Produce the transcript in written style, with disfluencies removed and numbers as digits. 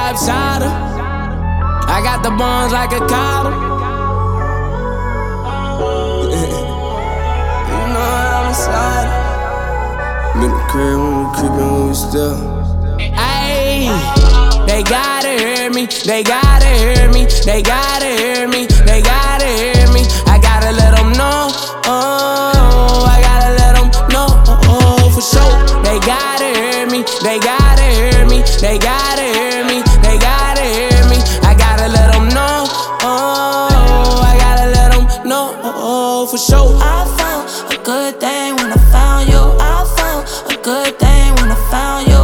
upside her. I got the bones like a collar. You know I'm inside. Been the crib when we creepin' when we still. Ayy, they gotta hear me, they gotta hear me, they gotta hear me, they gotta hear me. I gotta let them know, oh, I gotta let them know, oh, for sure. They gotta hear me, they gotta hear me, they gotta hear me, they gotta hear me. I gotta let them know, oh, I gotta let them know, oh, for sure. I found a good thing when I found you. I found a good thing when I found you.